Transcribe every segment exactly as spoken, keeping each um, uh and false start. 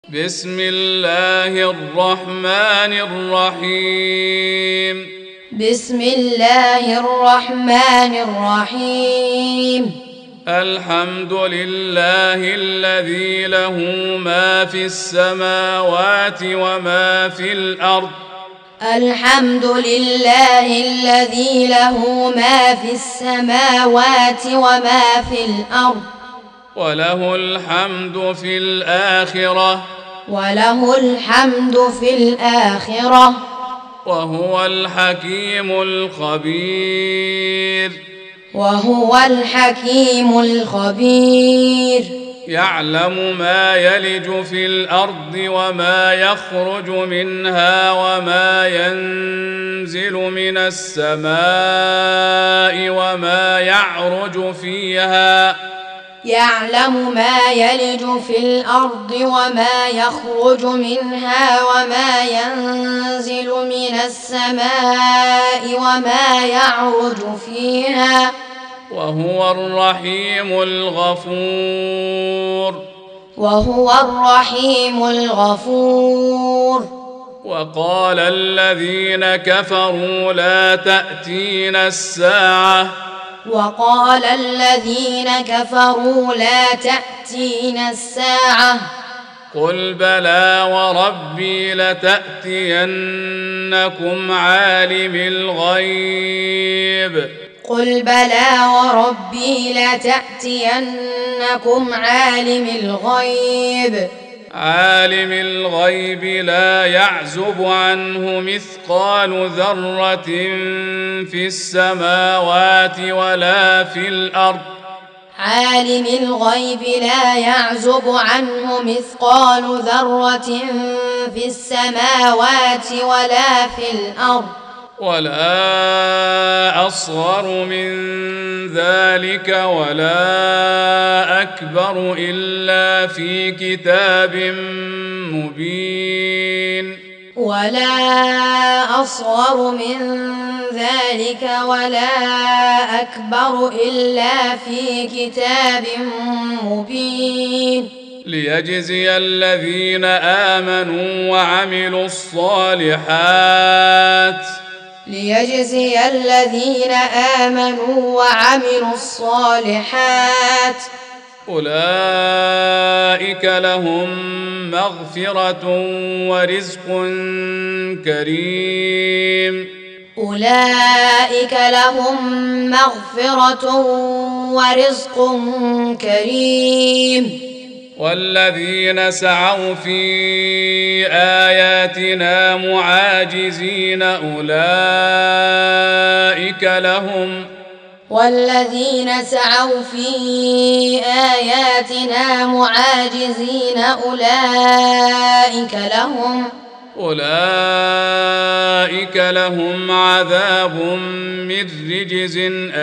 بسم الله الرحمن الرحيم بسم الله الرحمن الرحيم الحمد لله الذي له ما في السماوات وما في الأرض الحمد لله الذي له ما في السماوات وما في الأرض وله الحمد في الآخرة وله الحمد في الآخرة وهو الحكيم الخبير وهو الحكيم الخبير يعلم ما يلج في الأرض وما يخرج منها وما ينزل من السماء وما يعرج فيها يعلم ما يلج في الأرض وما يخرج منها وما ينزل من السماء وما يعرج فيها وهو الرحيم الغفور وهو الرحيم الغفور وقال الذين كفروا لا تأتينا الساعة وقال الذين كفروا لا تأتينا الساعة قل بلى وربي لتأتينكم عالم الغيب قل بلى وربي لتأتينكم عالم الغيب عالم الغيب لا يعزب عنه مثقال ذرة في السماوات ولا في الأرض عالم الغيب لا يعزب عنه مثقال ذرة في السماوات ولا في الأرض ولا أصغر من ذلك ولا أكبر إلا في كتاب مبين ولا أصغر من ذلك ولا أكبر إلا في كتاب مبين ليجزي الذين آمنوا وعملوا الصالحات ليجزي الذين آمنوا وعملوا الصالحات أولئك لهم مغفرة ورزق كريم أولئك لهم مغفرة ورزق كريم والذين سعوا في آياتنا معاجزين أولئك لهم والذين سعوا في آياتنا معاجزين أولئك لهم أولئك لهم عذاب من رجز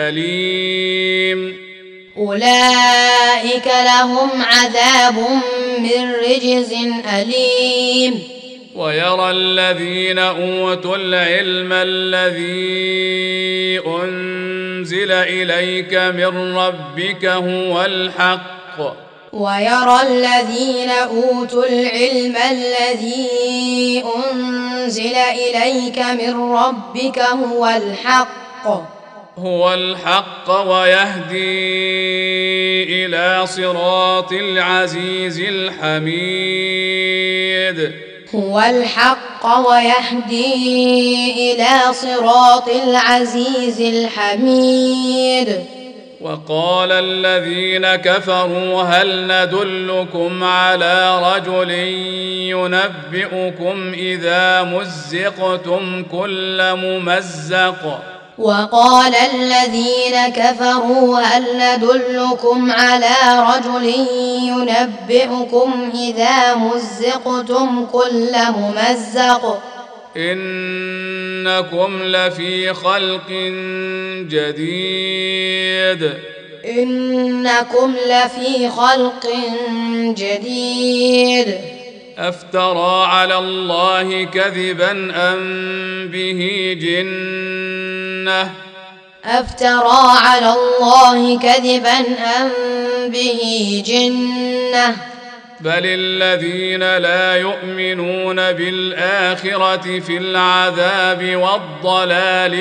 أليم أولئك لهم عذاب من رجز أليم ويرى الذين أوتوا العلم الذي أنزل إليك من ربك هو الحق ويرى الذين أوتوا العلم الذي أنزل إليك من ربك هو الحق هو الحق ويهدي إلى صراط العزيز الحميد هو الحق ويهدي إلى صراط العزيز الحميد وقال الذين كفروا هل ندلكم على رجل ينبئكم إذا مزقتم كل ممزق وقال الذين كفروا هل ندلكم على رجل ينبئكم إذا مزقتم كل ممزق إنكم لفي خلق جديد إنكم لفي خلق جديد أفترى على الله كذبا أم به جنة أفترى على الله كذبا أم به جنة بل الذين لا يؤمنون بالآخرة في العذاب والضلال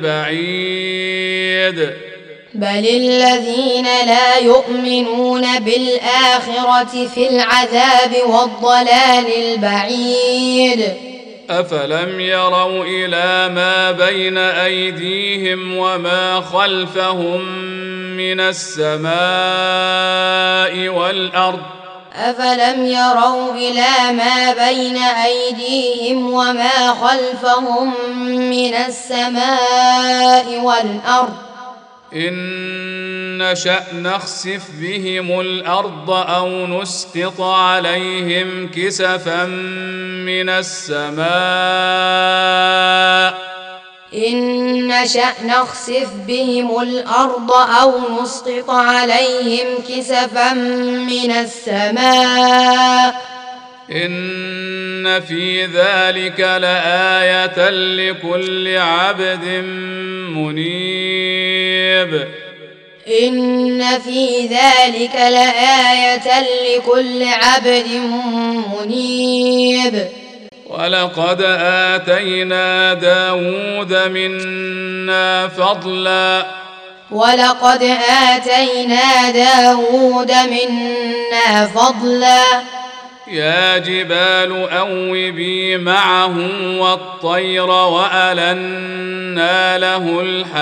البعيد بل الذين لا يؤمنون بالآخرة في العذاب والضلال البعيد أفلم يروا إلى ما بين أيديهم وما خلفهم من السماء والأرض أفلم يروا إلى ما بين أيديهم وما خلفهم من السماء والأرض إن نشأ نخسف بهم الأرض أو نسقط عليهم كسفا من السماء إن نشأ نخسف بهم الأرض أو نسقط عليهم كسفا من السماء إن في ذلك لآية لكل عبد منيب إن في ذلك لآية لكل عبد منيب ولقد آتينا داود منا فضلا ولقد آتينا داود منا فضلا يا جبال أوبي معه والطير وألنا له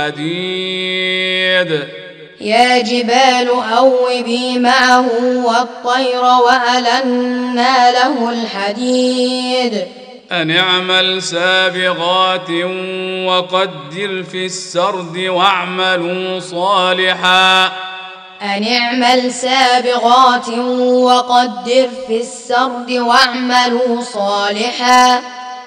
الحديد يا جبال أوبي معه والطير وألنا له الحديد أن اعمل سابغات وقدر في السرد واعملوا صالحا أن اعمل سابغات وقدر في السرد واعملوا صالحا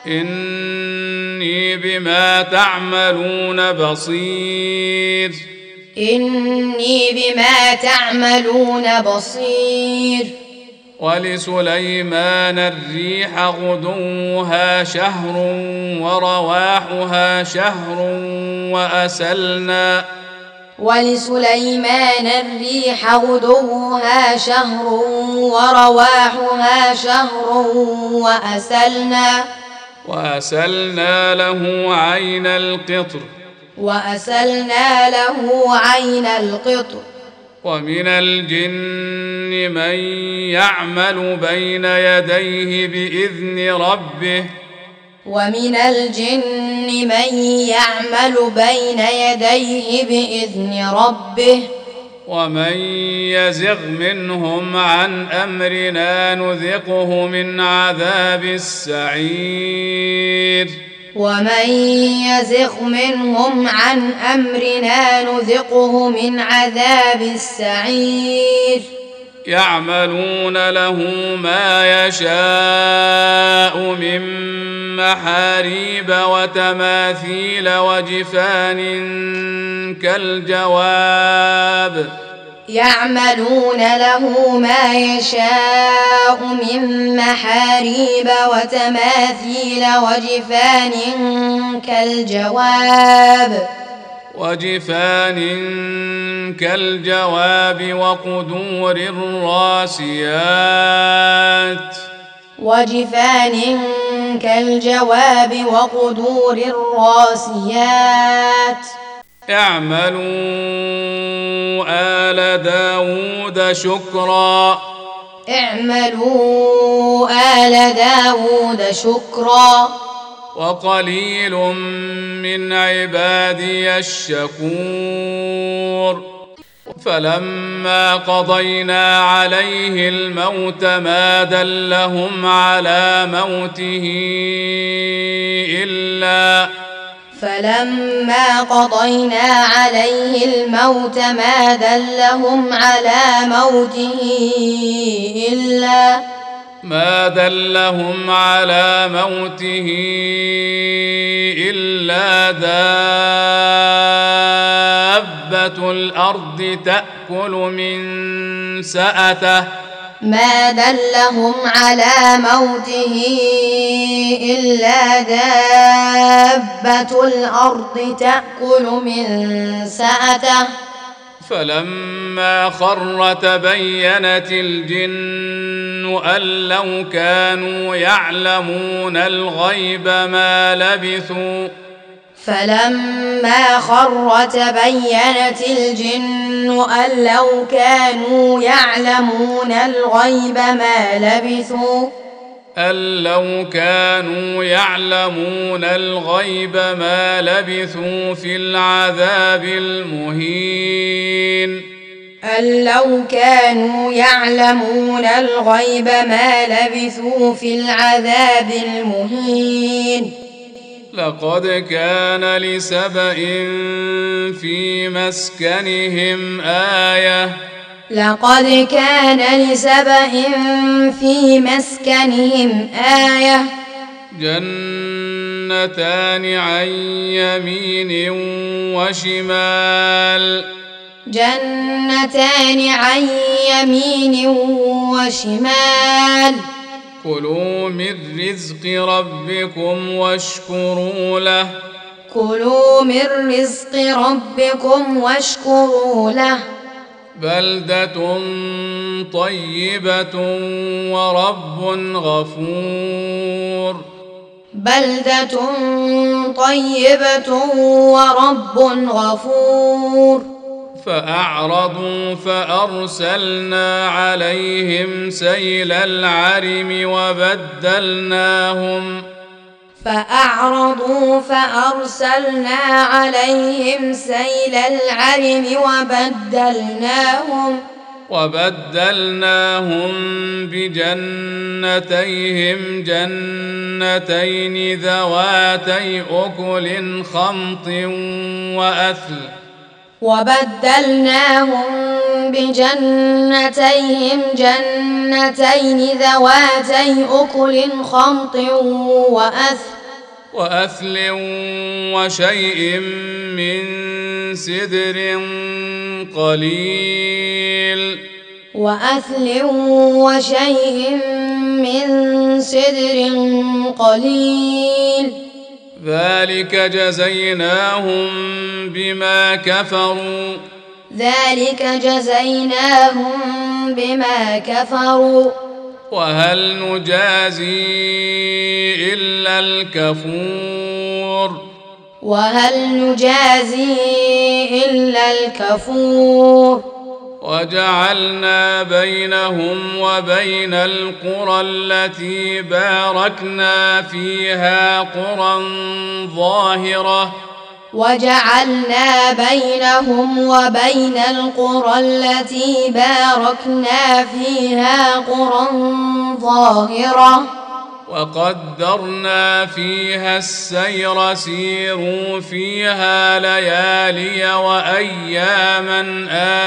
إني بما تعملون بصير إني بما تعملون بصير ولسليمان الريح غدوها شهر ورواحها شهر وأسلنا ولسليمان الريح غدوها شهر ورواحها شهر وأسلنا وأسلنا له عين القطر وأسلنا له عين القطر ومن الجن من يعمل بين يديه بإذن ربه ومن الجن من يعمل بين يديه بإذن ربه ومن يزغ منهم عن أمرنا نذقه من عذاب السعير ومن يزغ منهم عن أمرنا نذقه من عذاب السعير يعملون له ما يشاء من محاريب وتماثيل وجفان كالجواب يعملون له ما يشاء من محاريب وتماثيل وجفان كالجواب وجفان كالجواب وقدور الراسيات وجفان كالجواب وقدور الراسيات اعملوا آل داود شكرا اعملوا آل داود شكرا وقليل من عبادي الشكور فلما قضينا عليه الموت ما دلهم على موته إلا فلما قضينا عليه الموت ما دلهم على موته إلا ما دلهم على موته إلا دابة الأرض تأكل من سأته ما دلهم على موته إلا دابة الأرض تأكل من سأته فلما خر تبينت الجن أن لو كانوا يعلمون الغيب ما لبثوا فلما خر تبينت الجن أن لو كانوا يعلمون الغيب ما لبثوا أن لو كانوا يعلمون الغيب ما لبثوا في العذاب المهين أن لو كانوا يعلمون الغيب ما لبثوا في العذاب المهين لقد كان لسبإ في مسكنهم آية لقد كان لسبإ في مسكنهم آية جنتان عن يمين وشمال جنتان عن يمين وشمال كلوا من رزق ربكم واشكروا له كلوا من رزق ربكم واشكروا له بلدة طيبة ورب غفور بلدة طيبة ورب غفور فأعرضوا فأرسلنا عليهم سيل العرم وبدلناهم فأعرضوا فأرسلنا عليهم سيل العرم وبدلناهم وبدلناهم بجنتيهم جنتين ذواتي أكل خمط وأثل وبدلناهم بجنتيهم جنتين ذواتي أكل خمط وأثل وأثل وشيء من سدر قليل وأثل وشيء من سدر قليل ذلك جزيناهم بما كفروا ذلك جزيناهم بما كفروا وهل نجازي إلا الكفور وهل نجازي إلا الكفور وجعلنا بينهم وبين القرى التي باركنا فيها قرى ظاهرة وجعلنا بينهم وبين القرى التي باركنا فيها قرى ظاهرة وقدرنا فيها السير سيروا فيها ليالي وأياما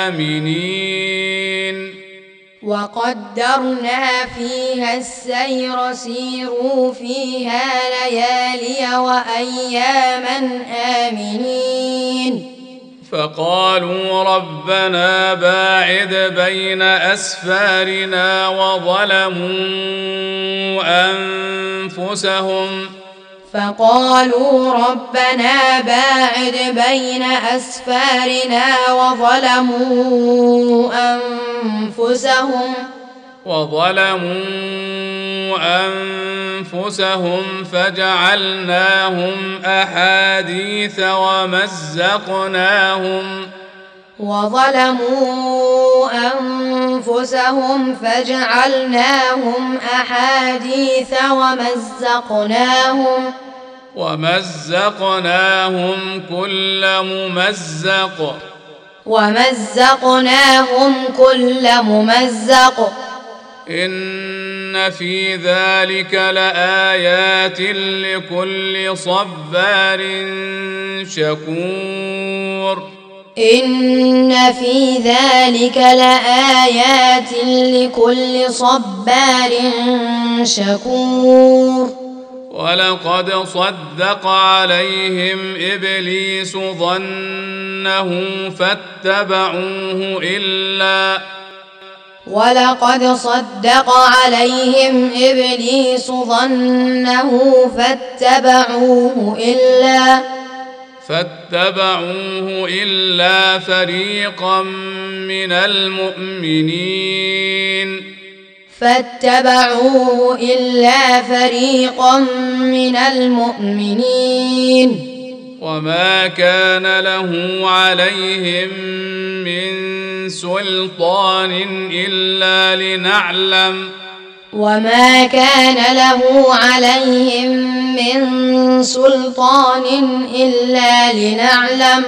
آمنين وقدرنا فيها السير سيروا فيها ليالي وأياما آمنين فقالوا ربنا باعد بين أسفارنا وظلموا أنفسهم فقالوا ربنا باعد بين أسفارنا وظلموا أنفسهم وظلموا أنفسهم فجعلناهم أحاديث ومزقناهم وظلموا أنفسهم فجعلناهم أحاديث ومزقناهم ومزقناهم كل ممزق ومزقناهم كل ممزق إن في ذلك لآيات لكل صبار شكور إن في ذلك لآيات لكل صبار شكور ولقد صدق عليهم إبليس ظنه فاتبعوه إلا ولقد صدق عليهم إبليس ظنه فاتبعوه إلا فاتبعوه إلا فريقا من المؤمنين فاتبعوه إلا فريقا من المؤمنين وما كان له عليهم من سلطان إلا لنعلم وما كان له عليهم من سلطان إلا لنعلم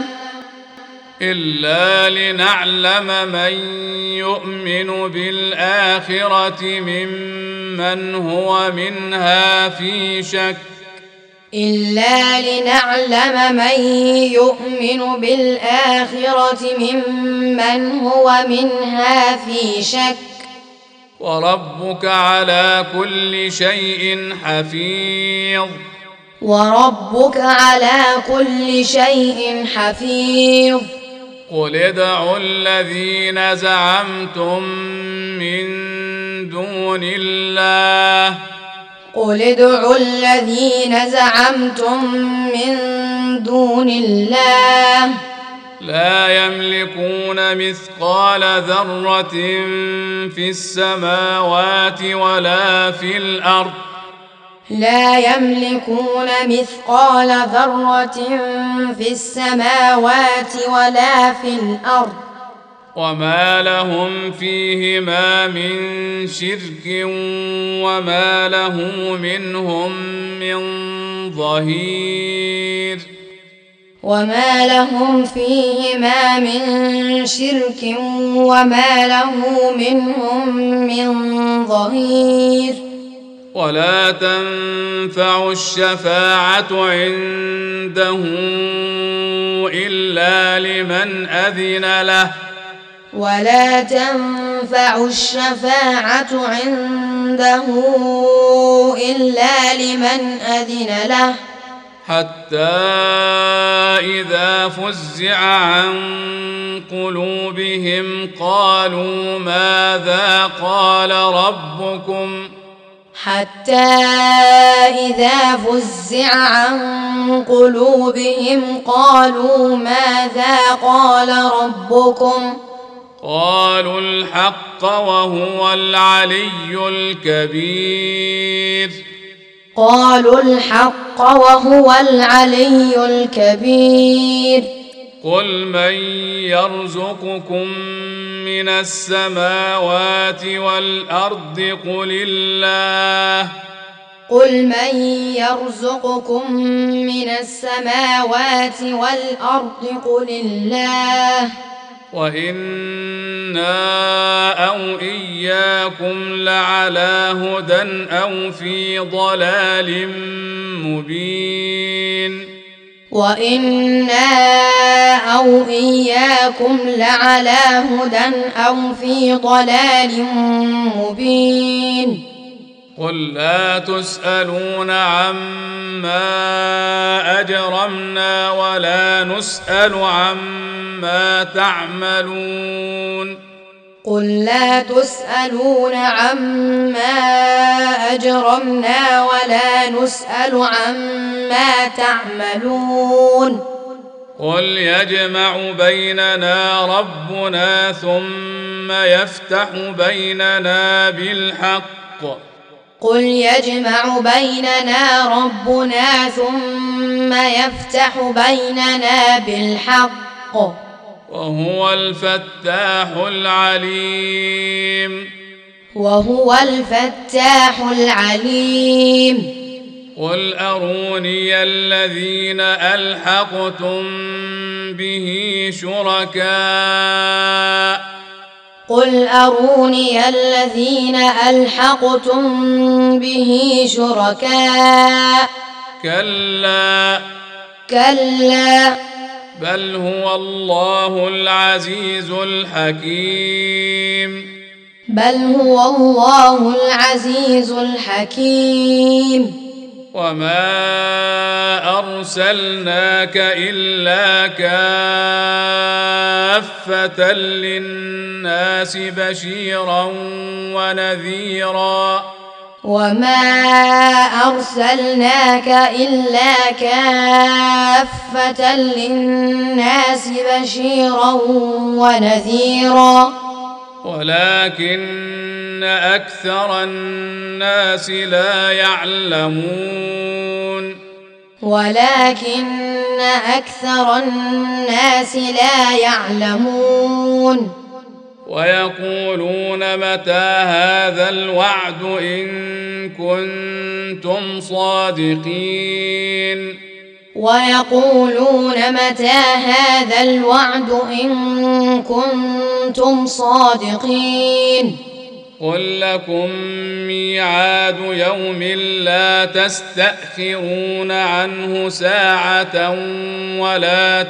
إلا لنعلم من يؤمن بالآخرة ممن هو منها في شك إلا لنعلم من يؤمن بالآخرة ممن هو منها في شك وربك على كل شيء حفيظ وربك على كل شيء حفيظ قل ادعوا الذين زعمتم من دون الله قل ادعوا الذين زعمتم من دون الله لا يملكون مثقال ذرة في السماوات ولا في الأرض لا يملكون مثقال ذرة في السماوات ولا في الأرض وما لهم فيهما من شرك وما له منهم من ظهير وما لهم فيهما من شرك وما له منهم من ظهير ولا تنفع الشفاعة عنده إلا لمن أذن له ولا تنفع الشفاعة عنده إلا لمن أذن له حتى إذا فزع عن قلوبهم قالوا ماذا قال ربكم حتى إذا فزع عن قلوبهم قالوا ماذا قال ربكم قالوا الحق وهو العلي الكبير قالوا الحق وهو العلي الكبير قل من يرزقكم من السماوات والأرض قل الله قل من يرزقكم من السماوات والأرض قل الله وإنا أو إياكم لعلى هدى أو في ضلال مبين وإنا أو إياكم لعلى هدى أو في ضلال مبين قل لا تسألون عما أجرمنا ولا نسأل عما تعملون قل لا تسألون عما أجرمنا ولا نسأل عما تعملون قل يجمع بيننا ربنا ثم يفتح بيننا بالحق قل يجمع بيننا ربنا ثم يفتح بيننا بالحق وهو الفتاح العليم وهو الفتاح العليم قل أروني الذين ألحقتم به شركاء قل أروني الذين ألحقتم به شركاء كلا كلا بل هو الله العزيز الحكيم بل هو الله العزيز الحكيم وما أرسلناك إلا كافة للناس بشيرا ونذيرا وما أرسلناك إلا كافة للناس بشيرا ونذيرا ولكن أكثر الناس لا يعلمون ولكن أكثر الناس لا يعلمون ويقولون متى هذا الوعد إن كنتم صادقين ويقولون متى هذا الوعد إن كنتم صادقين قل لكم ميعاد يوم لا تستأخرون عنه ساعة ولا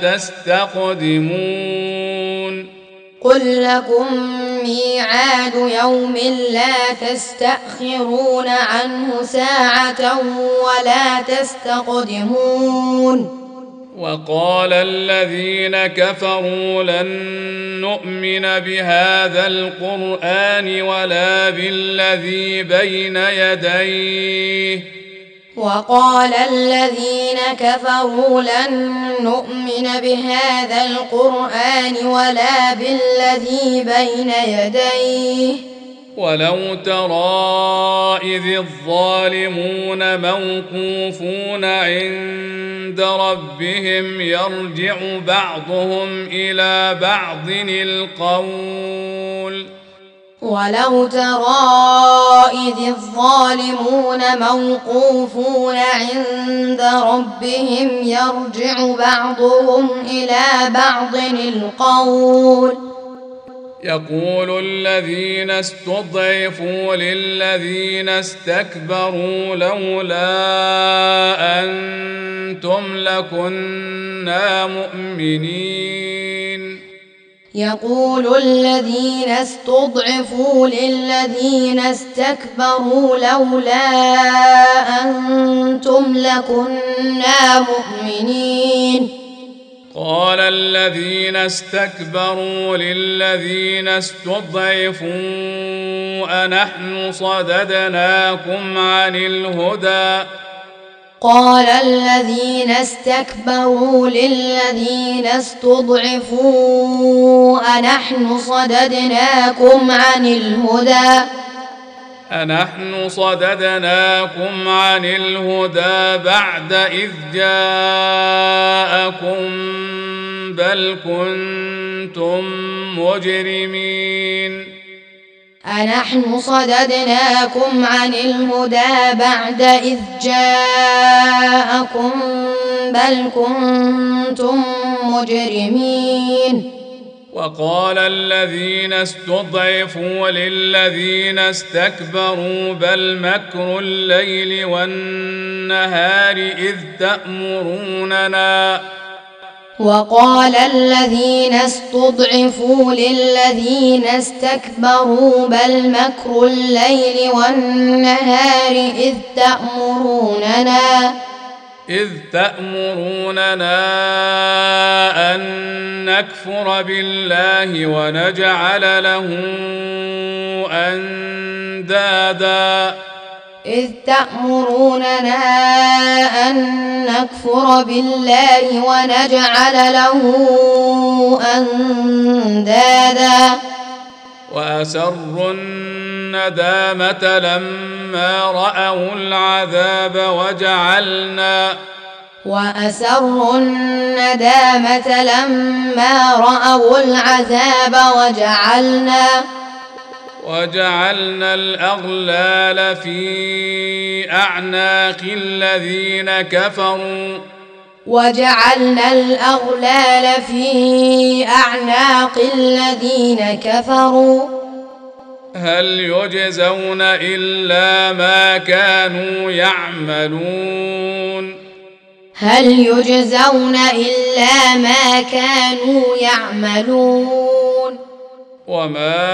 تستقدمون قل لكم ميعاد يوم لا تستأخرون عنه ساعة ولا تستقدمون وقال الذين كفروا لن نؤمن بهذا القرآن ولا بالذي بين يديه وقال الذين كفروا لن نؤمن بهذا القرآن ولا بالذي بين يديه ولو ترى إذ الظالمون موقوفون عند ربهم يرجع بعضهم إلى بعض القول ولو ترى إذ الظالمون موقوفون عند ربهم يرجع بعضهم إلى بعض القول يقول الذين استضعفوا للذين استكبروا لولا أنتم لكنا مؤمنين يقول الذين استضعفوا للذين استكبروا لولا أنتم لكنا مؤمنين قال الذين استكبروا للذين استضعفوا أنحن صددناكم عن الهدى قال الذين استكبروا للذين استضعفوا أنحن صددناكم عن الهدى أنحن صددناكم عن الهدى بعد إذ جاءكم بل كنتم مجرمين أنحن صددناكم عن الهدى بعد إذ جاءكم بل كنتم مجرمين وقال الذين استضعفوا للذين استكبروا بل مكر الليل والنهار إذ تأمروننا وقال الذين استضعفوا للذين استكبروا بل مكر الليل والنهار إذ تأمروننا إذ تأمروننا أن نكفر بالله ونجعل له أندادا إذ تأمروننا أن نكفر بالله ونجعل له أندادا وأسروا الندامة لما رأوا العذاب وجعلنا وأسروا الندامة لما رأوا العذاب وجعلنا وجعلنا الأغلال في أعناق الذين كفروا وجعلنا الأغلال في أعناق الذين كفروا هل يجزون إلا ما كانوا يعملون هل يجزون إلا ما كانوا يعملون وما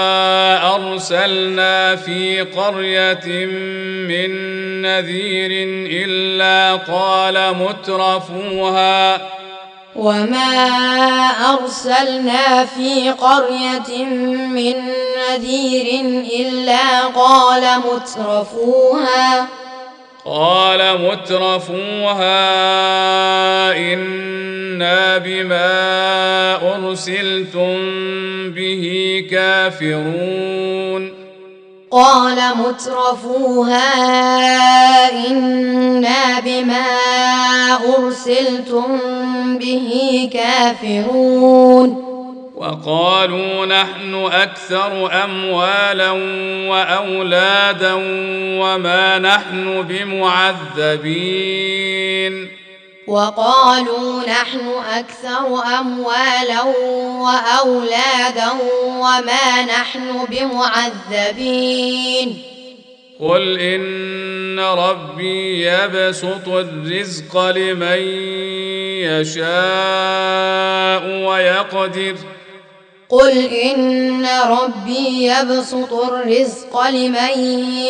أرسلنا في قرية من نذير إلا قال مترفوها وما أرسلنا في قرية من نذير إلا قال مترفوها قال مترفوها إنا بما أرسلتم به كافرون قال مترفوها إنا بما أرسلتم به كافرون وقالوا نحن أكثر أموالا وأولادا وما نحن بمعذبين وقالوا نحن أكثر أموالا وأولادا وما نحن بمعذبين قل إن ربي يبسط الرزق لمن يشاء ويقدر قل إن ربي يبسط الرزق لمن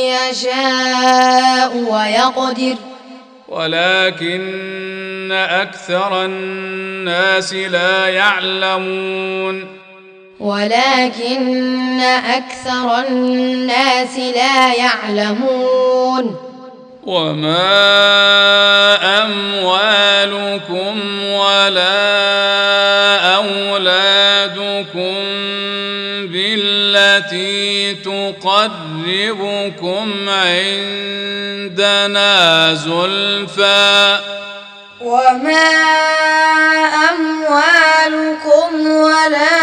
يشاء ويقدر ولكن أكثر الناس لا يعلمون ولكن أكثر الناس لا يعلمون وما أموالكم ولا أولادكم بالتي تقربكم عندنا زلفى وما أموالكم ولا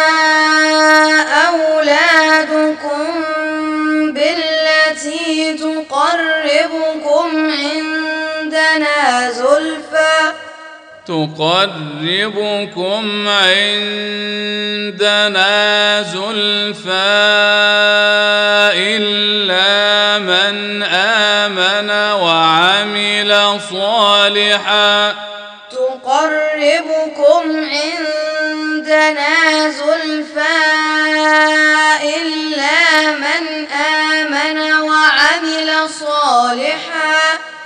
أولادكم بالتي تقربكم عندنا زلفى تقربكم عندنا زلفى إلا من آمن وعمل صالحا تقربكم عندنا زلفى إلا من آمن وعمل صالحا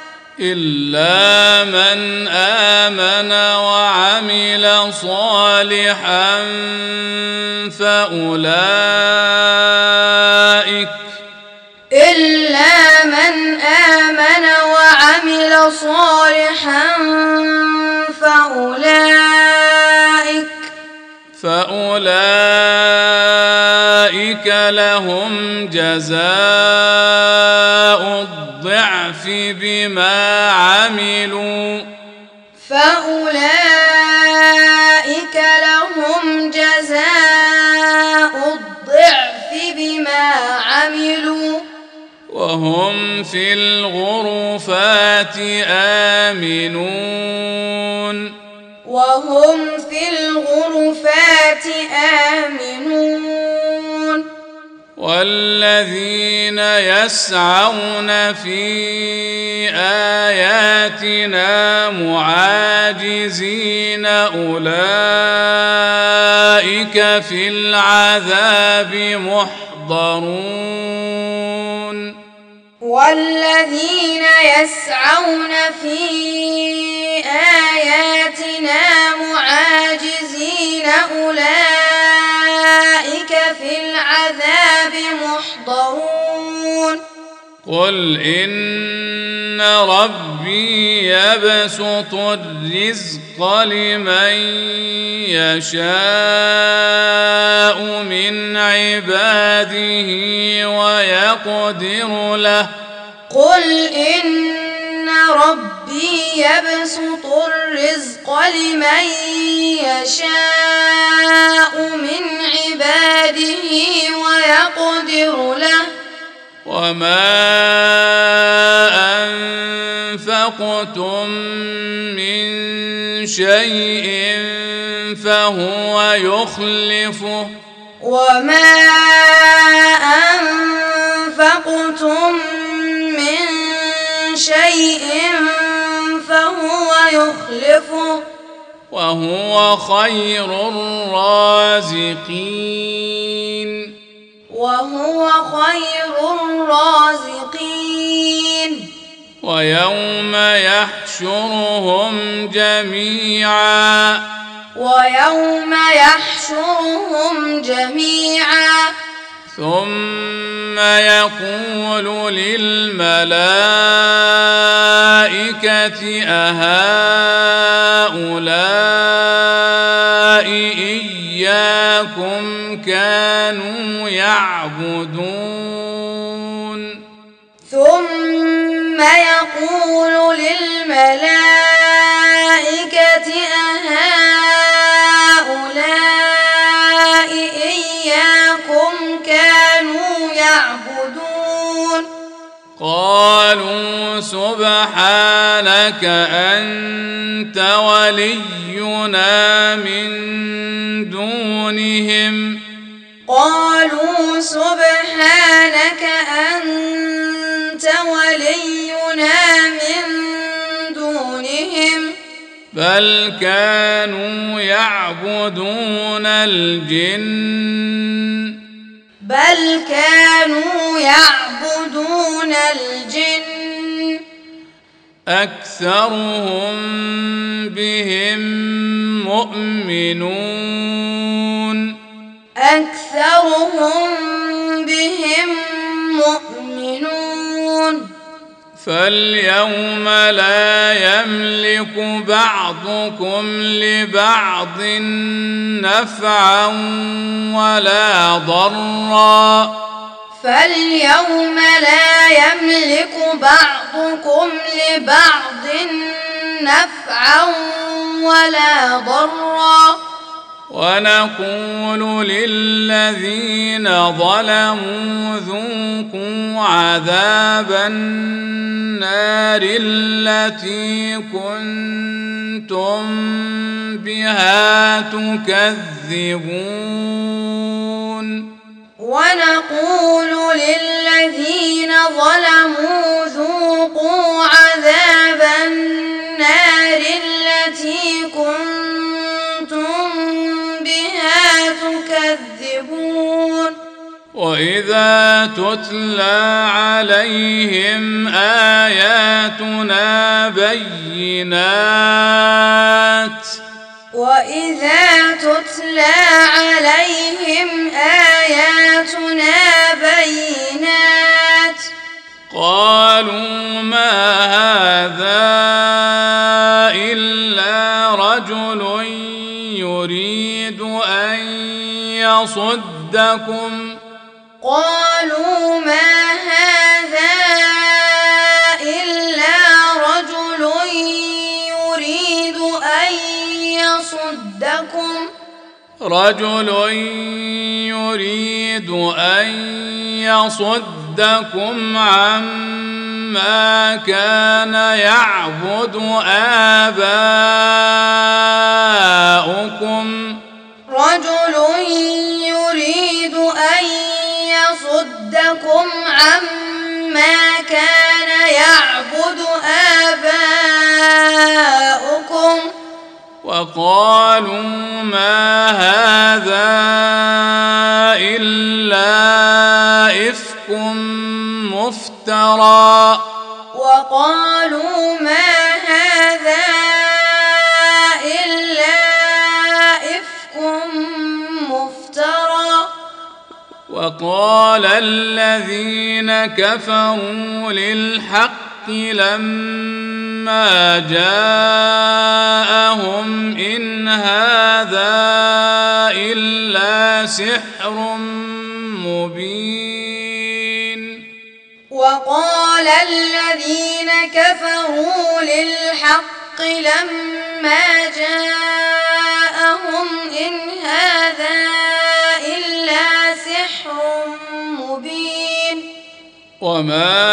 إلا من آمن وعمل صالحا فأولئك إلا من آمن وعمل صالحا فأولئك فأولئك لهم جزاء الضعف بما عملوا فأولئك لهم جزاء الضعف بما عملوا وهم في الغرفات آمنون وهم في الغرفات آمنون والذين يسعون في آياتنا معاجزين أولئك في العذاب محضرون والذين يسعون في آياتنا معاجزين أولئك في العذاب محضرون قل إن ربي يبسط الرزق لمن يشاء من عباده ويقدر له قل إن ربي يبسط الرزق لمن يشاء من عباده ويقدر له وما أنفقتم من شيء فهو يخلفه وما أنفقتم من شيء فهو يخلفه وهو خير الرازقين وهو خير الرازقين ويوم يحشرهم جميعا ويوم يحشرهم جميعا ثم يقول للملائكة أهؤلاء إياكم كانوا يعبدون ثم يقول للملائكة أهؤلاء إياكم كانوا يعبدون قالوا سبحانك أنت ولينا من دونهم قالوا سبحانك أنت ولينا من دونهم بل كانوا يعبدون الجن بل كانوا يعبدون الجن أكثرهم بهم مؤمنون أكثرهم بهم مؤمنون فاليوم لا يملك بعضكم لبعض نفعا ولا ضرا فاليوم لا يملك بعضكم لبعض نفعا ولا ضرا ونقول للذين ظلموا ذوقوا عذاب النار التي كنتم بها تكذبون ونقول للذين ظلموا ذوقوا عذاب النار التي كنتم بها تكذبون وإذا تتلى عليهم آياتنا بينات وإذا تتلى عليهم آياتنا بينات قالوا ما هذا إلا رجل يريد أن يصدكم قالوا ما هذا إلا رجل يريد أن يصدكم رجل يريد أن يصدكم عما كان يعبد آباؤكم رجل يريد أن يصدكم عما كان يعبد آباؤكم وقالوا ما هذا إلا إفك مفترى وقالوا ما هذا إلا إفك مفترى وقال الذين كفروا للحق لما جاءهم إن هذا إلا سحر مبين وقال الذين كفروا للحق لما جاءهم إن هذا إلا سحر مبين وما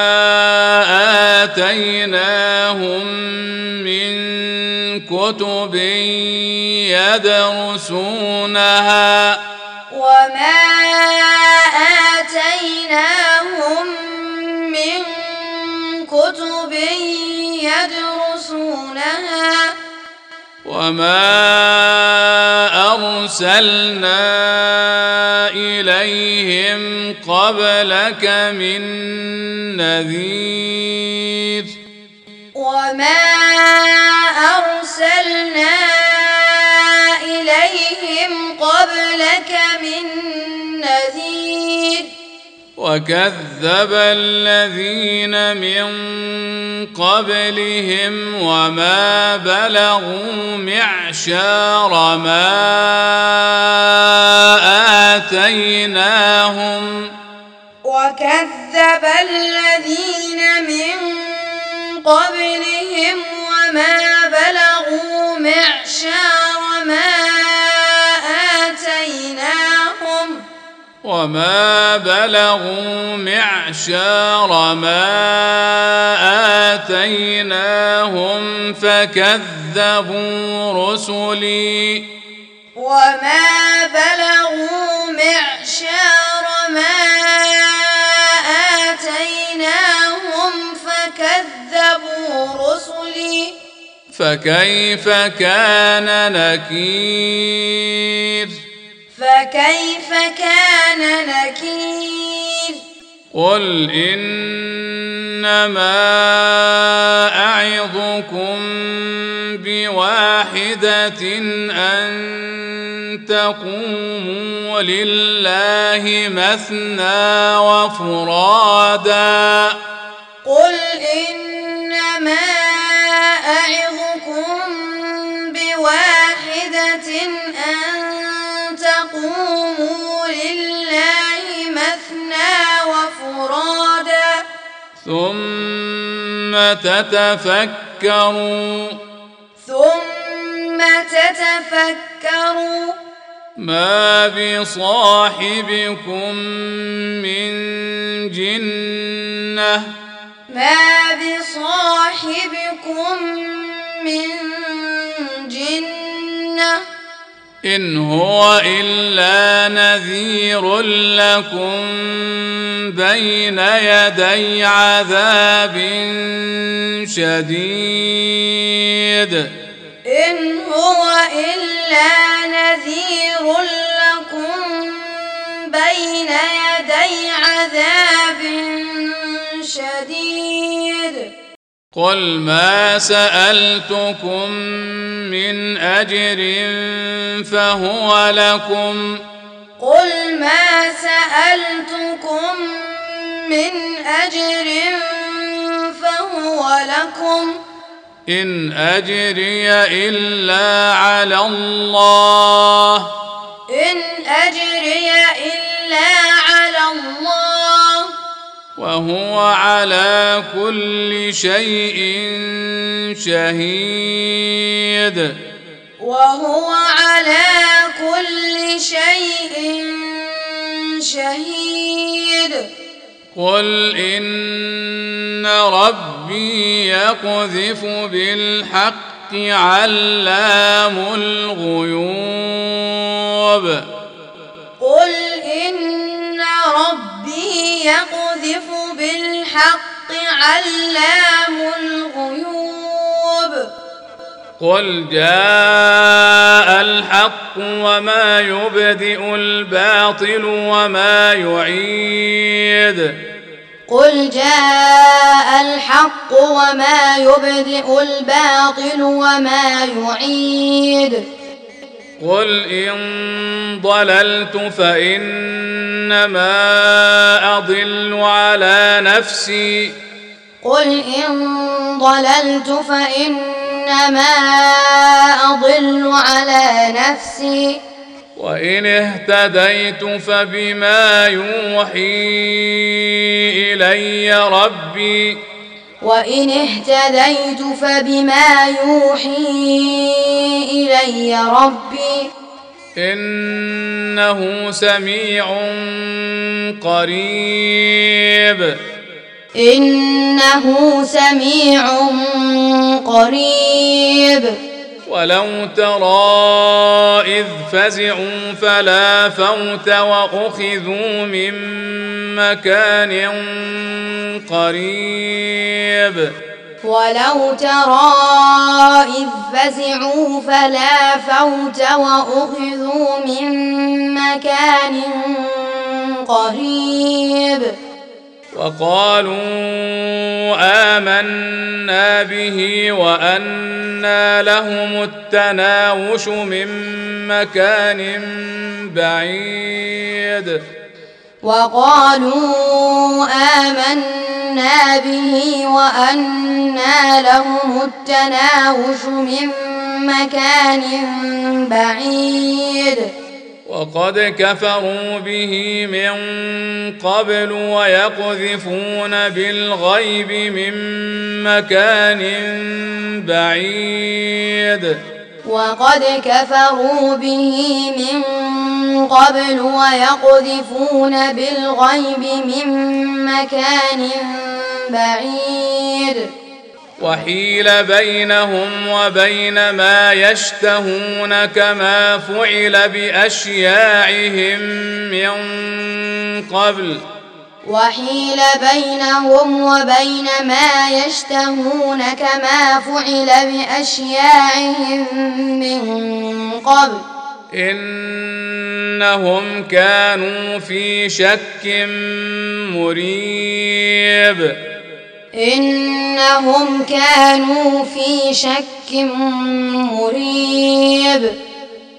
آتيناهم من كتب يدرسونها وما آتيناهم من كتب يدرسونها وما أرسلنا إليهم قبلك من نذير وما أرسلنا وكذب الذين من قبلهم وما بلغوا معشار ما آتيناهم وكذب الذين من قبلهم وما بلغوا معشار ما آتيناهم وما بلغوا معشار ما آتيناهم فكذبوا رسلي وما بلغوا معشار ما آتيناهم فكذبوا رسلي فكيف كان نكير فكيف كان نكير قل إنما أعظكم بواحدة أن تقوموا لله مثنى وفرادا قل إنما أعظكم بواحدة أن تقوموا لله مثنى وفرادا ثم تتفكروا ثم تتفكروا ما بصاحبكم من جنة ما بصاحبكم من جنة إن هو إلا نذير لكم بين يدي عذاب شديد إن هو إلا نذير لكم بين يدي عذاب شديد قل ما سألتكم من أجر فهو لكم قل ما سألتكم من أجر فهو لكم إن أجري إلا على الله إن أجري إلا على الله وهو على كل شيء شهيد وهو على كل شيء شهيد قل إن ربي يقذف بالحق علام الغيوب قل إن ربي يقذف بالحق علام الغيوب قل جاء الحق وما يبدئ الباطل وما يعيد قل جاء الحق وما يبدئ الباطل وما يعيد قل إن ضللت فإنما أضل على نفسي قل إن ضللت فإنما أضل على نفسي وإن اهتديت فبما يوحي إلي ربي وإن اهتديت فبما يوحي إلي ربي إنه سميع قريب إنه سميع قريب ولو ترى إذ فزعوا فلا فوت وأخذوا من مكان قريب ولو ترى إذ فزعوا فلا فوت وأخذوا من مكان قريب وقالوا آمنا به وأنى لهم التناوش من مكان بعيد وقالوا آمنا به وأنى لهم التناوش من مكان بعيد وقد كفروا به من قبل ويقذفون بالغيب من مكان بعيد وقد كفروا به من قبل ويقذفون بالغيب من مكان بعيد وحيل بينهم وبين ما يشتهون كما فعل بأشياعهم من قبل وحيل بينهم وبين ما يشتهون كما فعل بأشياعهم من قبل إنهم كانوا في شك مريب إنهم كانوا في شك مريب